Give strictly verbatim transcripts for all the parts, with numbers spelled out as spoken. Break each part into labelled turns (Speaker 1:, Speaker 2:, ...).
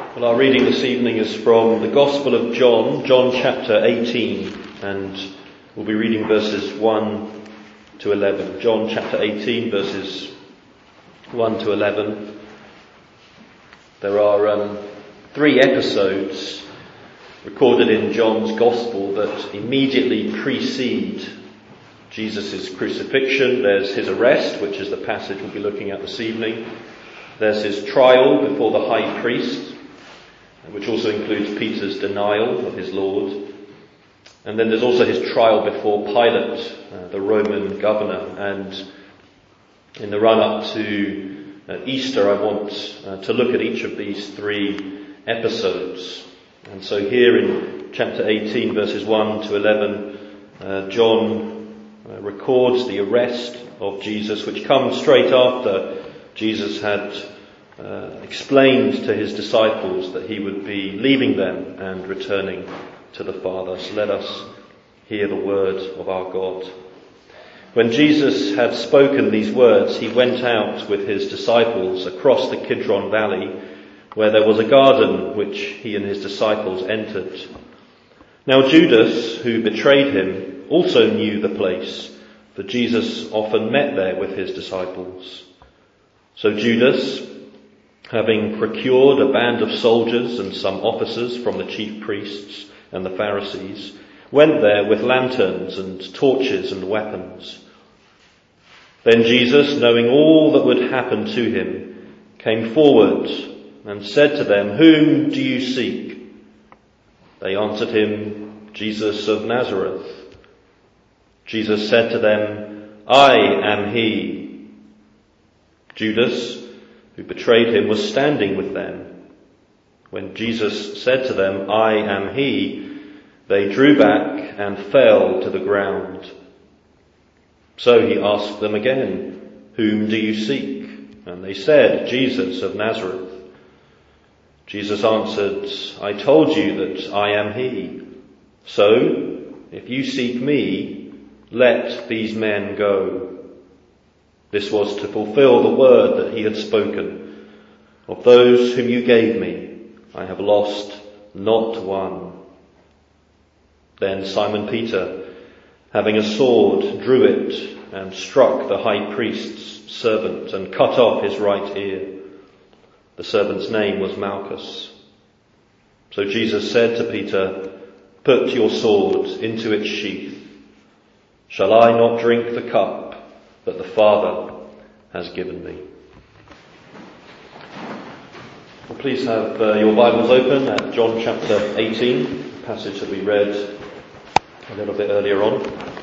Speaker 1: Well, our reading this evening is from the Gospel of John, John chapter eighteen, and we'll be reading verses one to eleven. John chapter eighteen, verses one to eleven. There are um, three episodes recorded in John's Gospel that immediately precede Jesus' crucifixion. There's his arrest, which is the passage we'll be looking at this evening. There's his trial before the high priest, which also includes Peter's denial of his Lord. And then there's also his trial before Pilate, uh, the Roman governor. And in the run-up to uh, Easter, I want uh, to look at each of these three episodes. And so here in chapter eighteen, verses one to eleven, uh, John uh, records the arrest of Jesus, which comes straight after Jesus had Uh, explained to his disciples that he would be leaving them and returning to the Father. So let us hear the word of our God. When Jesus had spoken these words, he went out with his disciples across the Kidron Valley, where there was a garden which he and his disciples entered. Now Judas, who betrayed him, also knew the place, for Jesus often met there with his disciples. So Judas, having procured a band of soldiers and some officers from the chief priests and the Pharisees, went there with lanterns and torches and weapons. Then Jesus, knowing all that would happen to him, came forward and said to them, "Whom do you seek?" They answered him, "Jesus of Nazareth." Jesus said to them, "I am he." Judas, who betrayed him, was standing with them. When Jesus said to them, "I am he," they drew back and fell to the ground. So he asked them again, "Whom do you seek?" And they said, "Jesus of Nazareth." Jesus answered, "I told you that I am he. So, if you seek me, let these men go." This was to fulfill the word that he had spoken. "Of those whom you gave me, I have lost not one." Then Simon Peter, having a sword, drew it and struck the high priest's servant and cut off his right ear. The servant's name was Malchus. So Jesus said to Peter, "Put your sword into its sheath. Shall I not drink the cup that the Father has given me?" Well, please have uh, your Bibles open at John chapter eighteen, the passage that we read a little bit earlier on.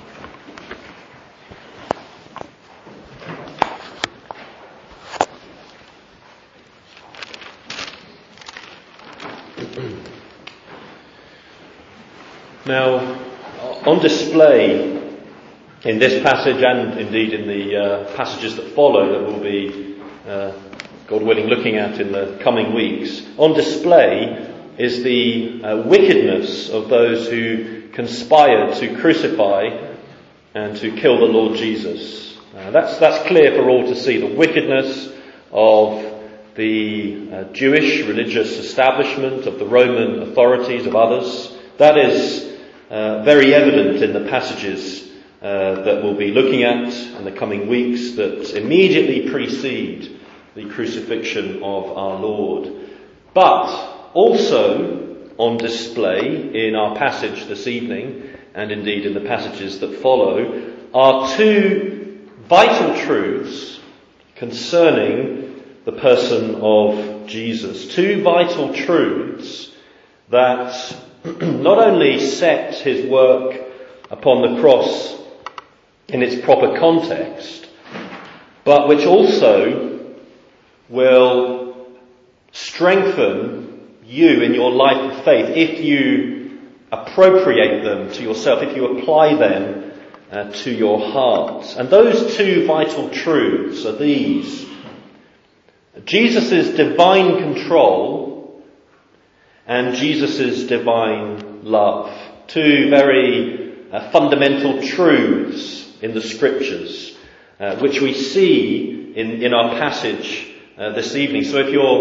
Speaker 1: Now, on display in this passage, and indeed in the uh, passages that follow that we'll be, uh, God willing, looking at in the coming weeks, on display is the uh, wickedness of those who conspired to crucify and to kill the Lord Jesus. Uh, that's, that's clear for all to see, the wickedness of the uh, Jewish religious establishment, of the Roman authorities, of others. That is uh, very evident in the passages Uh, that we'll be looking at in the coming weeks that immediately precede the crucifixion of our Lord. But also on display in our passage this evening, and indeed in the passages that follow, are two vital truths concerning the person of Jesus. Two vital truths that not only set his work upon the cross in its proper context, but which also will strengthen you in your life of faith if you appropriate them to yourself, if you apply them uh, to your heart. And those two vital truths are these: Jesus' divine control and Jesus' divine love. Two very uh, fundamental truths in the scriptures, uh, which we see in, in our passage uh, this evening. So if you're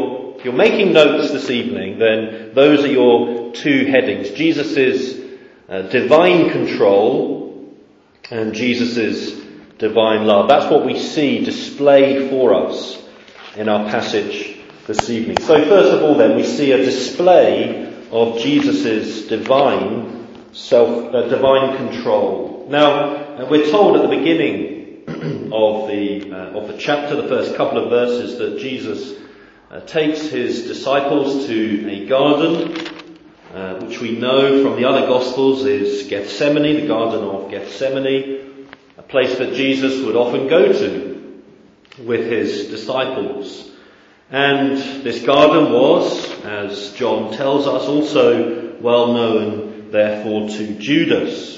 Speaker 1: If you're making notes this evening, then those are your two headings. Jesus' uh, divine control and Jesus' divine love. That's what we see displayed for us in our passage this evening. So first of all then, we see a display of Jesus' divine self, uh, divine control. Now, uh, we're told at the beginning of the uh, of the chapter, the first couple of verses, that Jesus uh, takes his disciples to a garden, uh, which we know from the other Gospels is Gethsemane, the Garden of Gethsemane, a place that Jesus would often go to with his disciples. And this garden was, as John tells us, also well known, therefore, to Judas.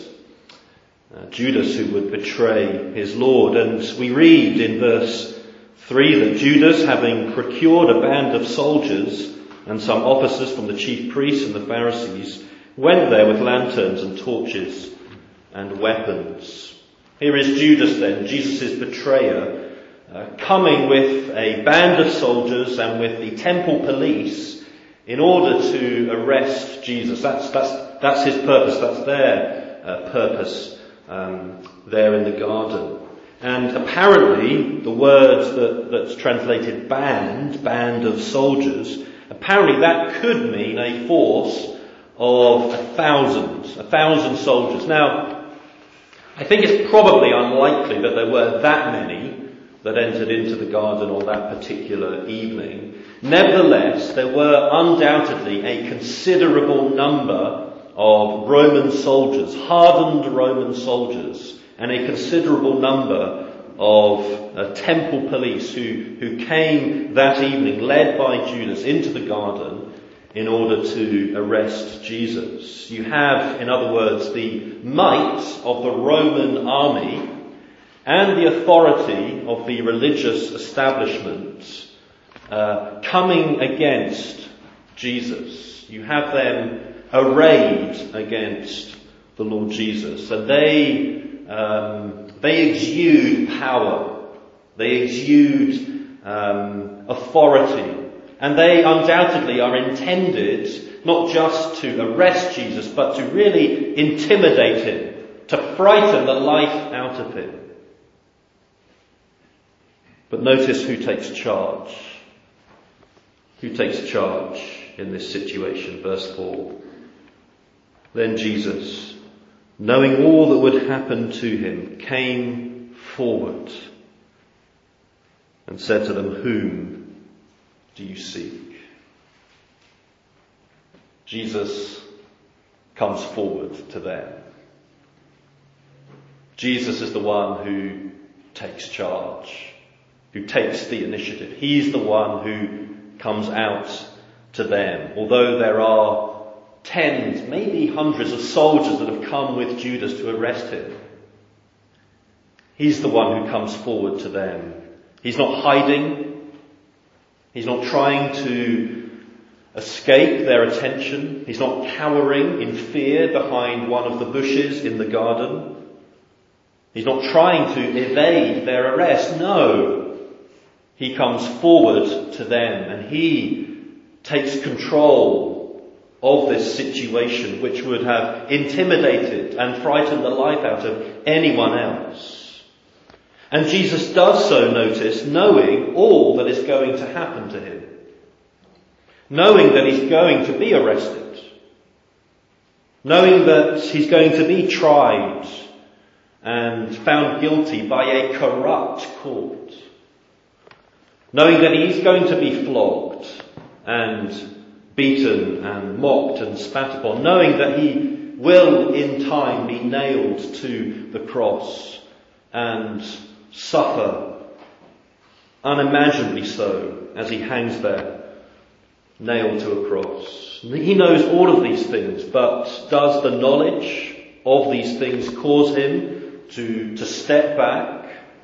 Speaker 1: Uh, Judas who would betray his Lord. And we read in verse three that Judas, having procured a band of soldiers and some officers from the chief priests and the Pharisees, went there with lanterns and torches and weapons. Here is Judas then, Jesus' betrayer, Uh, coming with a band of soldiers and with the temple police in order to arrest Jesus. That's that's that's his purpose. That's their uh, purpose um, there in the garden. And apparently, the word that, that's translated band, band of soldiers, apparently that could mean a force of a thousand, a thousand soldiers. Now, I think it's probably unlikely that there were that many that entered into the garden on that particular evening. Nevertheless, there were undoubtedly a considerable number of Roman soldiers, hardened Roman soldiers, and a considerable number of uh, temple police who, who came that evening, led by Judas, into the garden in order to arrest Jesus. You have, in other words, the might of the Roman army and the authority of the religious establishment uh, coming against Jesus. You have them arrayed against the Lord Jesus, and they um, they exude power, they exude um, authority, and they undoubtedly are intended not just to arrest Jesus, but to really intimidate him, to frighten the life out of him. But notice who takes charge. Who takes charge in this situation? Verse four. Then Jesus, knowing all that would happen to him, came forward and said to them, "Whom do you seek?" Jesus comes forward to them. Jesus is the one who takes charge, who takes the initiative. He's the one who comes out to them. Although there are tens, maybe hundreds of soldiers that have come with Judas to arrest him, he's the one who comes forward to them. He's not hiding. He's not trying to escape their attention. He's not cowering in fear behind one of the bushes in the garden. He's not trying to evade their arrest. No. He comes forward to them and he takes control of this situation, which would have intimidated and frightened the life out of anyone else. And Jesus does so, notice, knowing all that is going to happen to him. Knowing that he's going to be arrested. Knowing that he's going to be tried and found guilty by a corrupt court. Knowing that he's going to be flogged and beaten and mocked and spat upon. Knowing that he will in time be nailed to the cross and suffer unimaginably so as he hangs there, nailed to a cross. He knows all of these things, but does the knowledge of these things cause him to, to step back?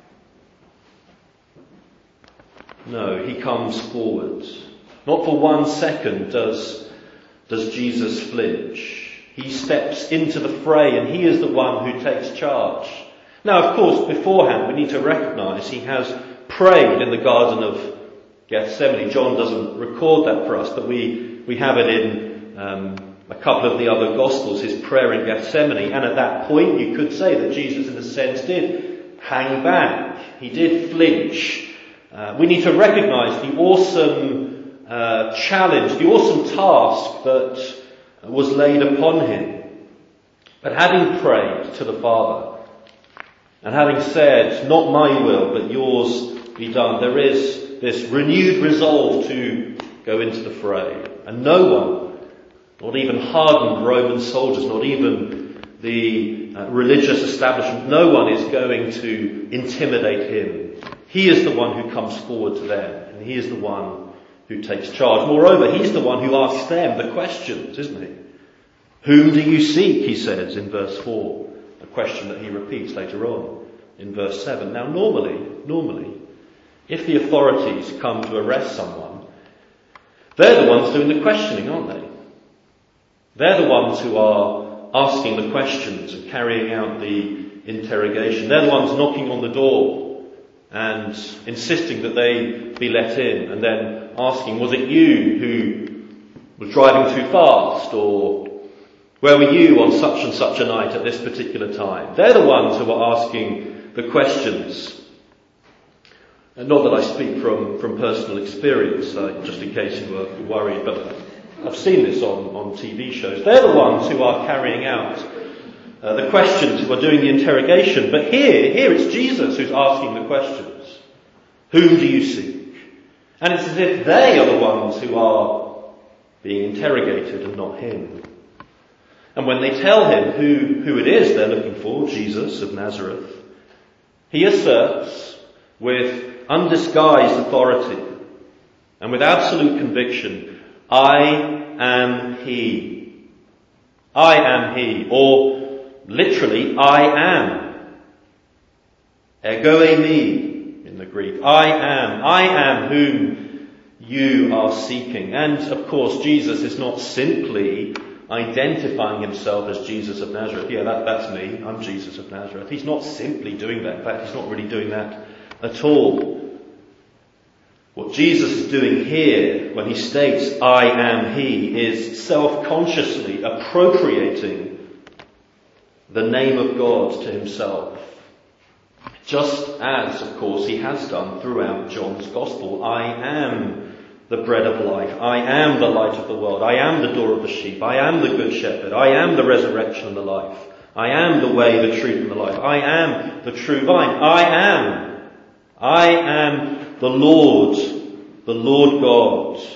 Speaker 1: No, he comes forward. Not for one second does, does Jesus flinch. He steps into the fray and he is the one who takes charge. Now, of course, beforehand we need to recognise he has prayed in the Garden of Gethsemane. John doesn't record that for us, but we, we have it in um, a couple of the other Gospels, his prayer in Gethsemane. And at that point, you could say that Jesus, in a sense, did hang back. He did flinch. Uh, we need to recognise the awesome uh, challenge, the awesome task that was laid upon him. But having prayed to the Father, and having said, not my will, but yours be done, there is this renewed resolve to go into the fray. And no one, not even hardened Roman soldiers, not even the uh, religious establishment, no one is going to intimidate him. He is the one who comes forward to them, and he is the one who takes charge. Moreover, he's the one who asks them the questions, isn't he? Whom do you seek, he says in verse four, a question that he repeats later on in verse seven. Now normally, normally, if the authorities come to arrest someone, they're the ones doing the questioning, aren't they? They're the ones who are asking the questions and carrying out the interrogation. They're the ones knocking on the door and insisting that they be let in, and then asking, was it you who was driving too fast, or where were you on such and such a night at this particular time? They're the ones who are asking the questions. And not that I speak from, from personal experience, uh, just in case you were worried, but I've seen this on, on T V shows. They're the ones who are carrying out uh, the questions, who are doing the interrogation. But here, here it's Jesus who's asking the questions. Whom do you seek? And it's as if they are the ones who are being interrogated and not him. And when they tell him who, who it is they're looking for, Jesus of Nazareth, he asserts with undisguised authority and with absolute conviction, I am he. I am he. Or literally, I am. Ego eimi in the Greek. I am. I am whom you are seeking. And of course, Jesus is not simply identifying himself as Jesus of Nazareth. Yeah, that, that's me. I'm Jesus of Nazareth. He's not simply doing that. In fact, he's not really doing that at all. What Jesus is doing here when he states, I am he, is self-consciously appropriating the name of God to himself. Just as, of course, he has done throughout John's Gospel. I am the bread of life. I am the light of the world. I am the door of the sheep. I am the good shepherd. I am the resurrection and the life. I am the way, the truth and the life. I am the true vine. I am. I am the Lord, the Lord God.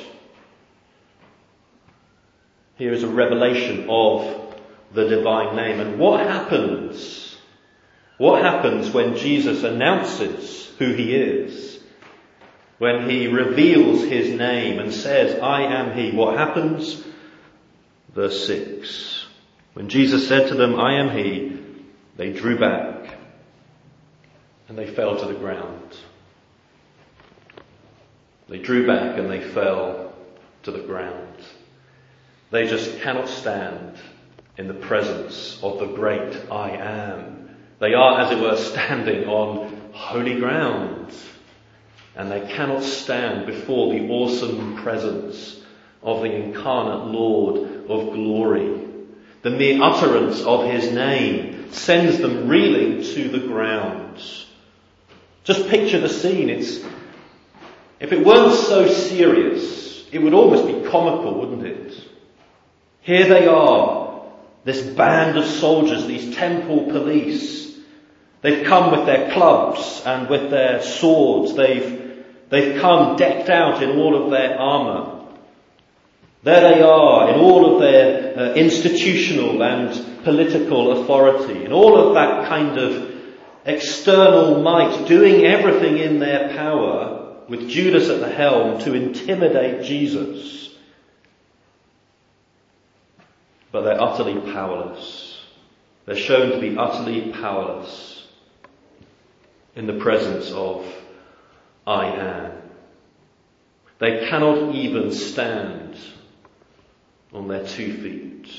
Speaker 1: Here is a revelation of the divine name. And what happens? What happens when Jesus announces who he is? When he reveals his name and says, I am he. What happens? Verse six. When Jesus said to them, I am he, they drew back and they fell to the ground. They drew back and they fell to the ground. They just cannot stand in the presence of the great I am. They are, as it were, standing on holy ground. And they cannot stand before the awesome presence of the incarnate Lord of glory. The mere utterance of his name sends them reeling to the ground. Just picture the scene. It's, if it weren't so serious, it would almost be comical, wouldn't it? Here they are, this band of soldiers, these temple police. They've come with their clubs and with their swords. They've They've come decked out in all of their armour. There they are in all of their uh, institutional and political authority, in all of that kind of external might, doing everything in their power, with Judas at the helm, to intimidate Jesus. But they're utterly powerless. They're shown to be utterly powerless in the presence of I am. They cannot even stand on their two feet.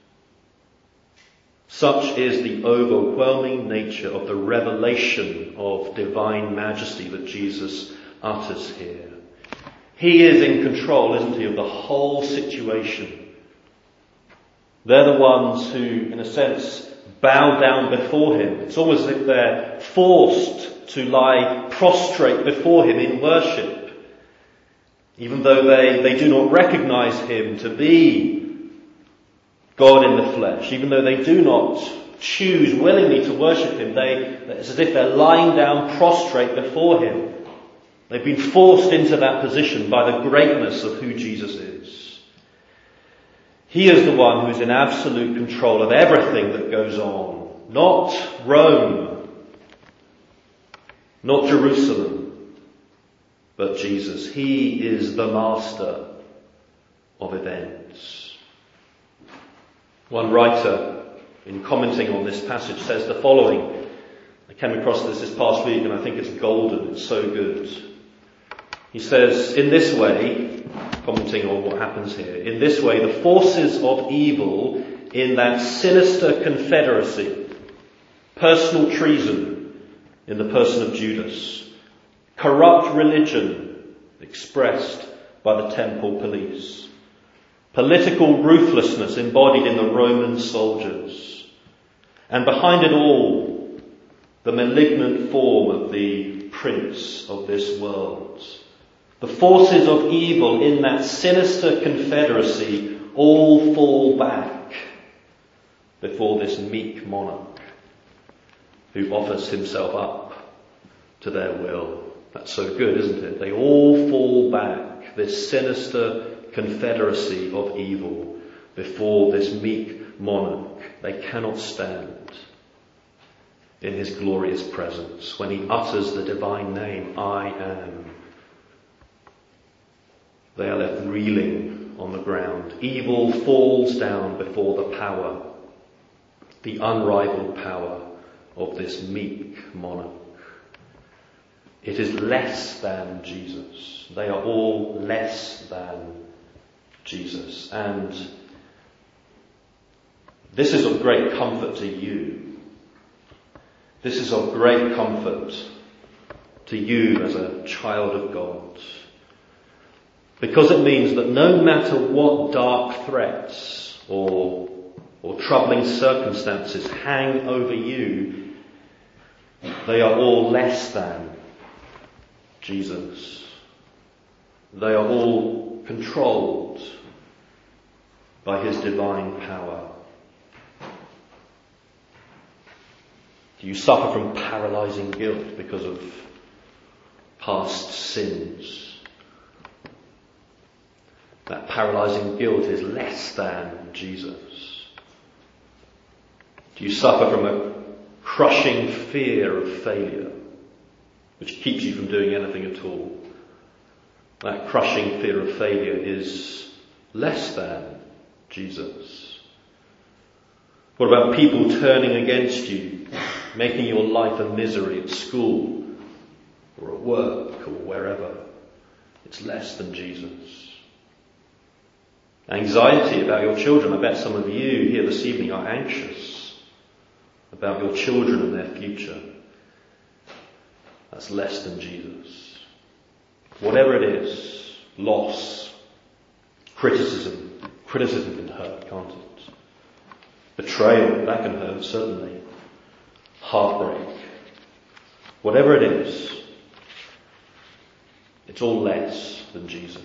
Speaker 1: Such is the overwhelming nature of the revelation of divine majesty that Jesus utters here. He is in control, isn't he, of the whole situation. They're the ones who, in a sense, bow down before him. It's almost as if they're forced to lie prostrate before him in worship, even though they, they do not recognize him to be God in the flesh, even though they do not choose willingly to worship him. They, it's as if they're lying down prostrate before him. They've been forced into that position by the greatness of who Jesus is. He is the one who is in absolute control of everything that goes on. Not Rome, not Jerusalem, but Jesus. He is the master of events. One writer, in commenting on this passage, says the following. I came across this this past week and I think it's golden. It's so good. He says, in this way, commenting on what happens here, in this way the forces of evil in that sinister confederacy, personal treason in the person of Judas, corrupt religion expressed by the temple police, political ruthlessness embodied in the Roman soldiers, and behind it all, the malignant form of the prince of this world. The forces of evil in that sinister confederacy all fall back before this meek monarch who offers himself up to their will. That's so good, isn't it? They all fall back, this sinister confederacy of evil, before this meek monarch. They cannot stand in his glorious presence when he utters the divine name, I am. They are left reeling on the ground. Evil falls down before the power, the unrivaled power of this meek monarch. It is less than Jesus. They are all less than Jesus. And this is of great comfort to you. This is of great comfort to you as a child of God. Because it means that no matter what dark threats or, or troubling circumstances hang over you, they are all less than Jesus. They are all controlled by his divine power. Do you suffer from paralyzing guilt because of past sins? That paralyzing guilt is less than Jesus. Do you suffer from a crushing fear of failure, which keeps you from doing anything at all? That crushing fear of failure is less than Jesus. What about people turning against you, making your life a misery at school or at work or wherever? It's less than Jesus. Anxiety about your children. I bet some of you here this evening are anxious about your children and their future. That's less than Jesus. Whatever it is, loss, criticism. Criticism can hurt, can't it? Betrayal, that can hurt, certainly. Heartbreak. Whatever it is, it's all less than Jesus.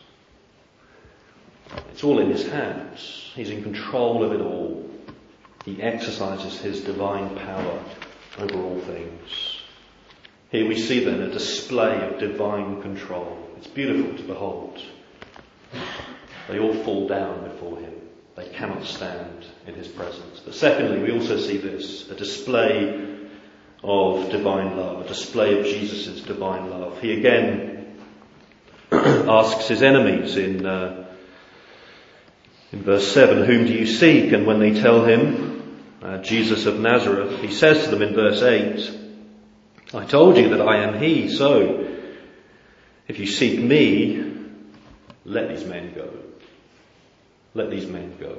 Speaker 1: It's all in his hands. He's in control of it all. He exercises his divine power over all things. Here we see then a display of divine control. It's beautiful to behold. They all fall down before him. They cannot stand in his presence. But secondly, we also see this, a display of divine love, a display of Jesus' divine love. He again asks his enemies in uh, in verse seven, whom do you seek? And when they tell him, uh, Jesus of Nazareth, he says to them in verse eight, I told you that I am he, so if you seek me, let these men go. Let these men go.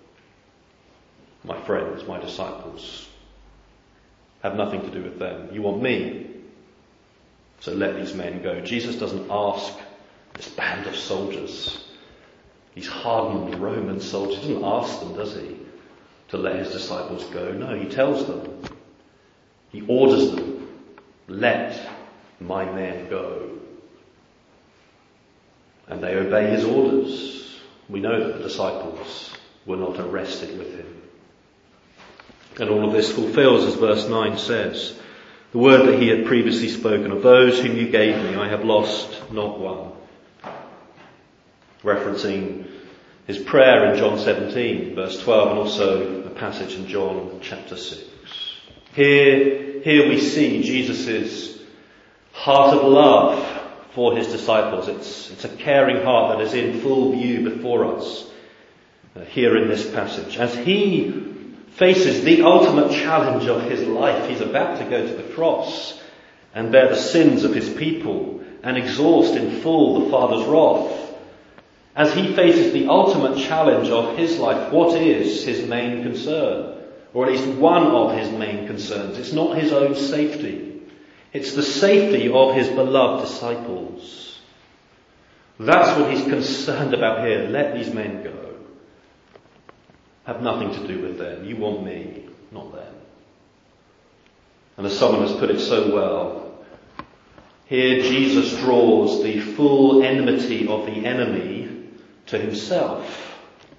Speaker 1: My friends, my disciples, have nothing to do with them. You want me, so let these men go. Jesus doesn't ask this band of soldiers, these hardened Roman soldiers. He doesn't ask them, does he, to let his disciples go? No, he tells them. He orders them, let my men go. And they obey his orders. We know that the disciples were not arrested with him. And all of this fulfills, as verse nine says, the word that he had previously spoken, of those whom you gave me, I have lost not one. Referencing his prayer in John seventeen, verse twelve, and also the passage in John chapter six. Here, here we see Jesus' heart of love for his disciples. It's, it's a caring heart that is in full view before us uh, here in this passage. As he faces the ultimate challenge of his life, he's about to go to the cross and bear the sins of his people and exhaust in full the Father's wrath. As he faces the ultimate challenge of his life, what is his main concern? Or at least one of his main concerns. It's not his own safety. It's the safety of his beloved disciples. That's what he's concerned about here. Let these men go. Have nothing to do with them. You want me, not them. And as someone has put it so well, here Jesus draws the full enmity of the enemy to himself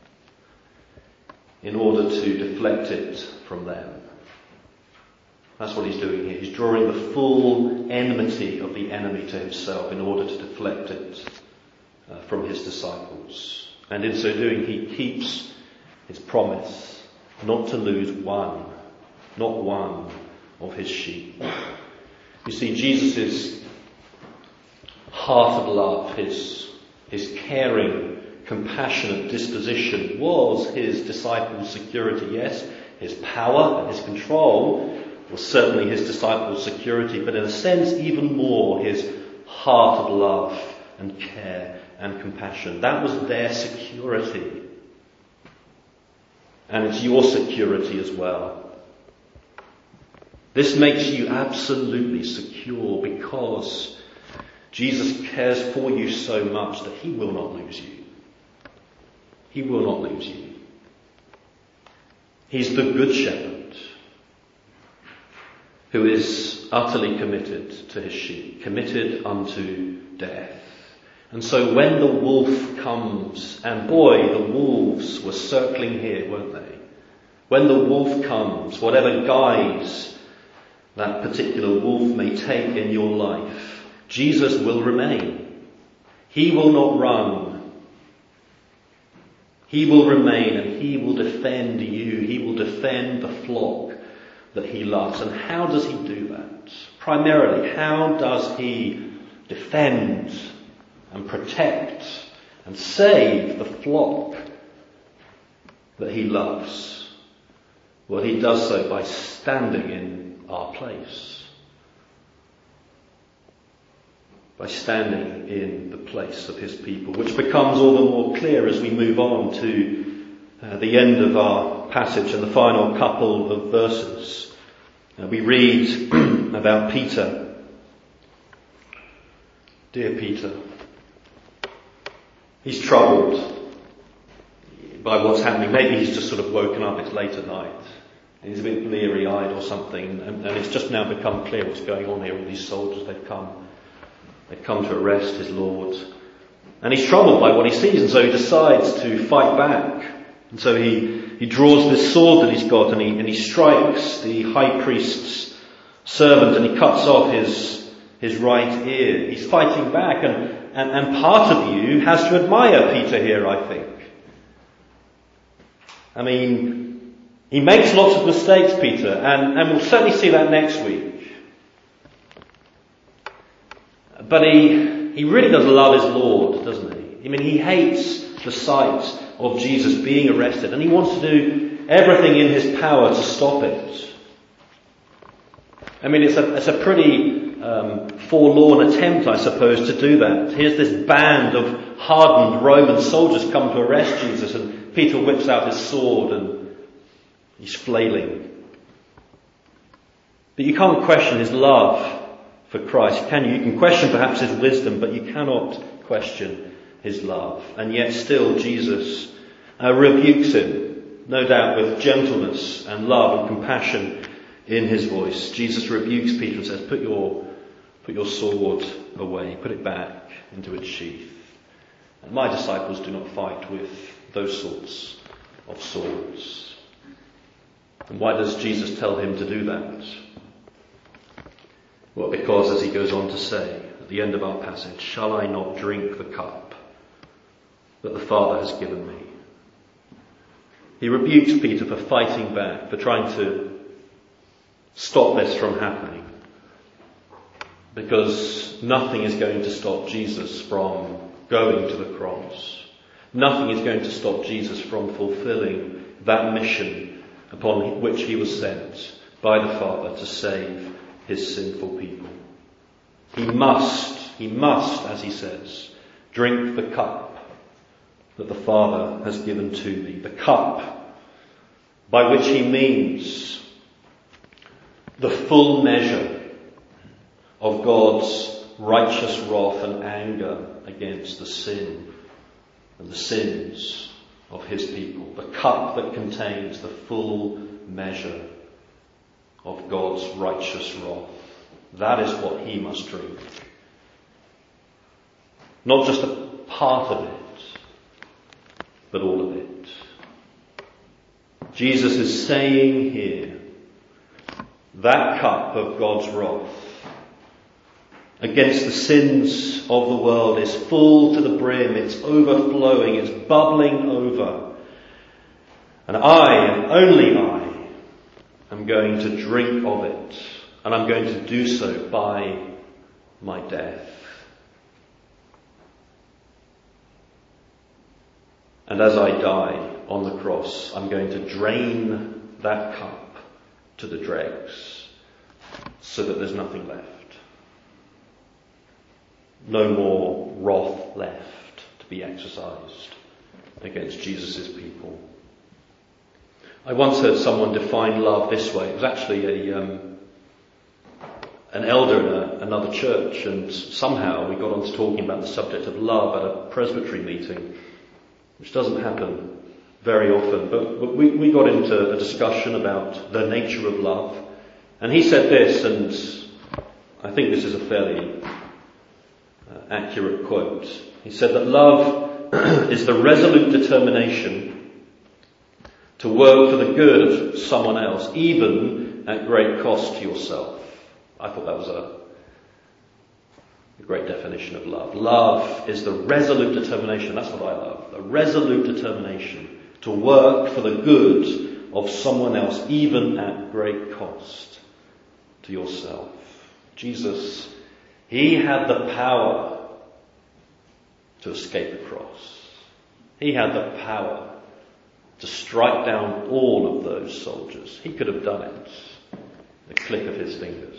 Speaker 1: in order to deflect it from them. That's what he's doing here. He's drawing the full enmity of the enemy to himself in order to deflect it uh, from his disciples. And in so doing, he keeps his promise not to lose one, not one of his sheep. You see, Jesus' heart of love, his, his caring, compassionate disposition was his disciples' security. Yes, his power and his control was certainly his disciples' security, but in a sense even more his heart of love and care and compassion. That was their security. And it's your security as well. This makes you absolutely secure because Jesus cares for you so much that he will not lose you. He will not lose you. He's the good shepherd who is utterly committed to his sheep, committed unto death. And so when the wolf comes, and boy, the wolves were circling here, weren't they? When the wolf comes, whatever guise that particular wolf may take in your life, Jesus will remain. He will not run. He will remain and he will defend you. He will defend the flock that he loves. And how does he do that? Primarily, how does he defend and protect and save the flock that he loves? Well, he does so by standing in our place. By standing in the place of his people, which becomes all the more clear as we move on to uh, the end of our passage and the final couple of verses. Uh, we read about Peter. Dear Peter, he's troubled by what's happening. Maybe he's just sort of woken up, it's late at night. He's a bit bleary-eyed or something, and, and it's just now become clear what's going on here. All these soldiers, they've come. They've come to arrest his Lord. And he's troubled by what he sees, and so he decides to fight back. And so he, he draws this sword that he's got and he, and he strikes the high priest's servant and he cuts off his, his right ear. He's fighting back, and, and, and part of you has to admire Peter here, I think. I mean, he makes lots of mistakes, Peter, and, and we'll certainly see that next week. But he, he really does love his Lord, doesn't he? I mean, he hates the sight of Jesus being arrested, and he wants to do everything in his power to stop it. I mean, it's a, it's a pretty um, forlorn attempt, I suppose, to do that. Here's this band of hardened Roman soldiers come to arrest Jesus, and Peter whips out his sword and he's flailing. But you can't question his love for Christ, can you? You can question perhaps his wisdom, but you cannot question his love. And yet still Jesus uh, rebukes him, no doubt with gentleness and love and compassion in his voice. Jesus rebukes Peter and says, put your, put your sword away, put it back into its sheath. And my disciples do not fight with those sorts of swords. And why does Jesus tell him to do that? Well, because as he goes on to say at the end of our passage, shall I not drink the cup that the Father has given me? He rebukes Peter for fighting back, for trying to stop this from happening. Because nothing is going to stop Jesus from going to the cross. Nothing is going to stop Jesus from fulfilling that mission upon which he was sent by the Father to save his sinful people. He must, he must, as he says, drink the cup that the Father has given to me. The cup by which he means the full measure of God's righteous wrath and anger against the sin and the sins of his people. The cup that contains the full measure of God's righteous wrath. That is what he must drink. Not just a part of it, but all of it. Jesus is saying here, that cup of God's wrath against the sins of the world is full to the brim, it's overflowing, it's bubbling over. And I, and only I, am going to drink of it, and I'm going to do so by my death. And as I die on the cross, I'm going to drain that cup to the dregs, so that there's nothing left. No more wrath left to be exercised against Jesus' people. I once heard someone define love this way. It was actually a um, an elder in a, another church, and somehow we got on to talking about the subject of love at a presbytery meeting, which doesn't happen very often. But, but we, we got into a discussion about the nature of love, and he said this, and I think this is a fairly uh, accurate quote. He said that love is the resolute determination to work for the good of someone else, even at great cost to yourself. I thought that was a, a great definition of love. Love is the resolute determination, that's what I love, the resolute determination to work for the good of someone else, even at great cost to yourself. Jesus, he had the power to escape the cross. He had the power to strike down all of those soldiers. He could have done it, the click of his fingers.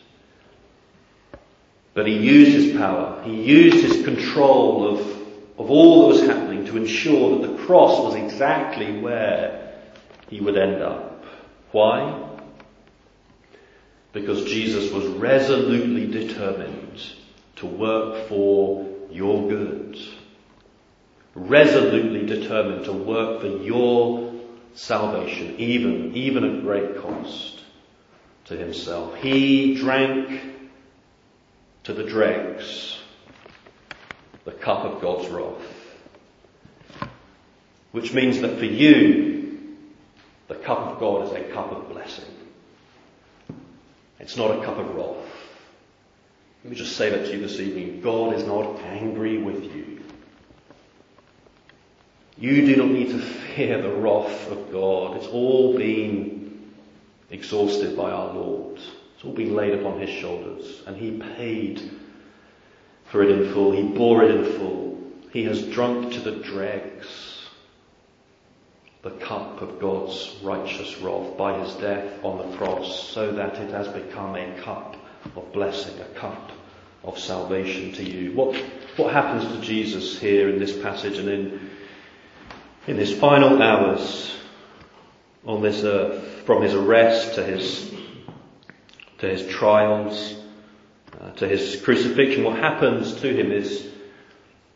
Speaker 1: But he used his power, he used his control of, of all that was happening to ensure that the cross was exactly where he would end up. Why? Because Jesus was resolutely determined to work for your good. Resolutely determined to work for your salvation, even, even at great cost to himself. He drank to the dregs the cup of God's wrath. Which means that for you, the cup of God is a cup of blessing. It's not a cup of wrath. Let me just say that to you this evening. God is not angry with you. You do not need to fear the wrath of God. It's all been exhausted by our Lord. It's all been laid upon his shoulders. And he paid for it in full. He bore it in full. He has drunk to the dregs the cup of God's righteous wrath by his death on the cross, so that it has become a cup of blessing, a cup of salvation to you. What, what happens to Jesus here in this passage and in In his final hours on this earth, from his arrest to his to his trials, uh, to his crucifixion, what happens to him is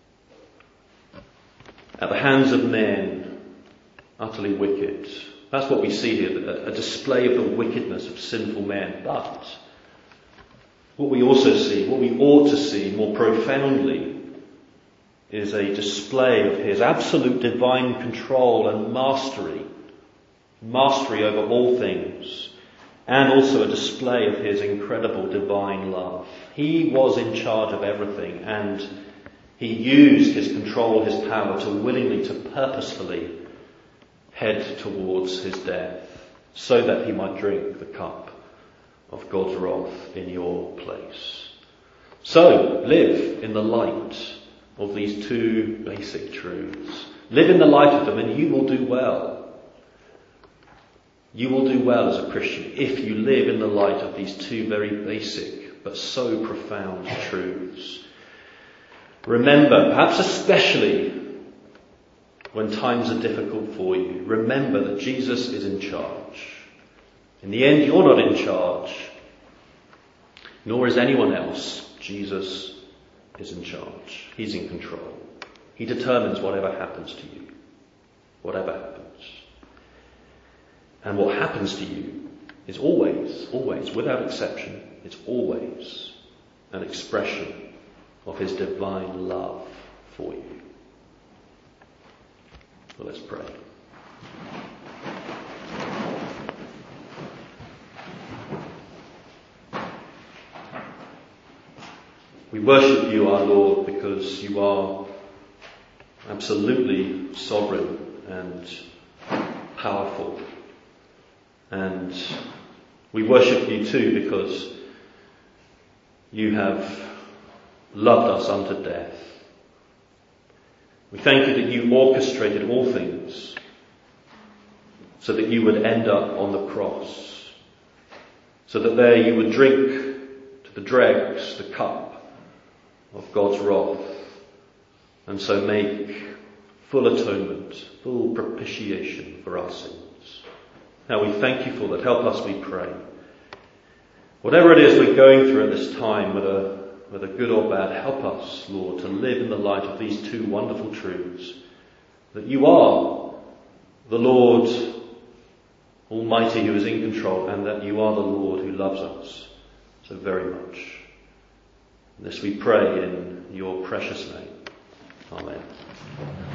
Speaker 1: at the hands of men, utterly wicked. That's what we see here, a display of the wickedness of sinful men. But what we also see, what we ought to see more profoundly, is a display of his absolute divine control and mastery, mastery over all things, and also a display of his incredible divine love. He was in charge of everything, and he used his control, his power, to willingly, to purposefully head towards his death, so that he might drink the cup of God's wrath in your place. So, live in the light of these two basic truths. Live in the light of them and you will do well. You will do well as a Christian if you live in the light of these two very basic but so profound truths. Remember, perhaps especially when times are difficult for you, remember that Jesus is in charge. In the end, you're not in charge, nor is anyone else. Jesus is in charge. He's in control. He determines whatever happens to you. Whatever happens. And what happens to you is always, always, without exception, it's always an expression of his divine love for you. Well, let's pray. We worship you, our Lord, because you are absolutely sovereign and powerful. And we worship you too because you have loved us unto death. We thank you that you orchestrated all things so that you would end up on the cross, so that there you would drink to the dregs the cup of God's wrath, and so make full atonement, full propitiation for our sins. Now we thank you for that. Help us, we pray. Whatever it is we're going through at this time, whether, whether good or bad, help us, Lord, to live in the light of these two wonderful truths. That you are the Lord Almighty who is in control, and that you are the Lord who loves us so very much. This we pray in your precious name. Amen.